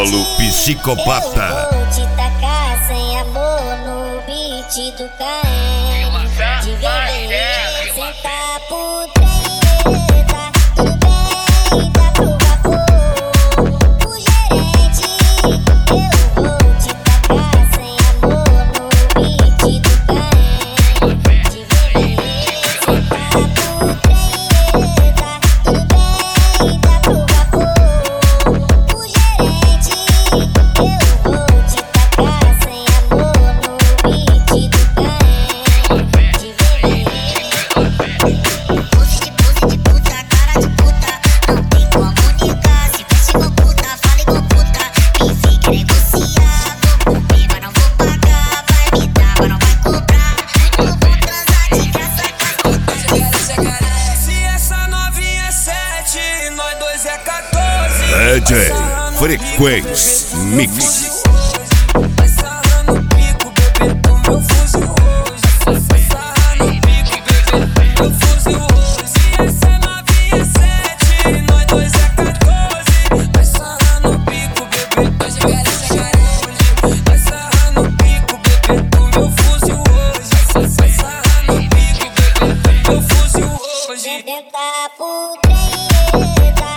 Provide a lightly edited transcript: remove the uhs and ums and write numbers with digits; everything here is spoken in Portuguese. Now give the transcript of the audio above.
Solo Psicopata. Eu vou te tacar sem amor no beat do KM. De vermelho, sentar por treta. Tudo bem, dá pro vapor. O gerente, eu vou te tacar sem amor no beat do KM. De vermelho, sentar por treta. Tudo bem, dá pro vapor. O gerente, eu vou te tacar sem amor no beat do KM. De vermelho. Pose de puta, cara de puta. Não tem como negar. Se veste igual puta, fala igual puta. Me fica negociar. Vou comer, mas não vou pagar. Vai me dar, mas não vai cobrar. Eu vou transar de graça com as putas. Se essa novinha é 7, nós dois é 14. DJ Frequência Mix. Vai sarrar no pico, bebê, do meu fuzil hoje. Vai sarrar no pico, bebê, do meu fuzil hoje. Se essa novinha é 7, nós dois é 14. Vai sarrar no pico, bebê, hoje hoje. Vai sarrar no pico, bebê, do meu fuzil hoje. Vai sarrar no pico, bebê, do meu fuzil hoje. Sentar por treta.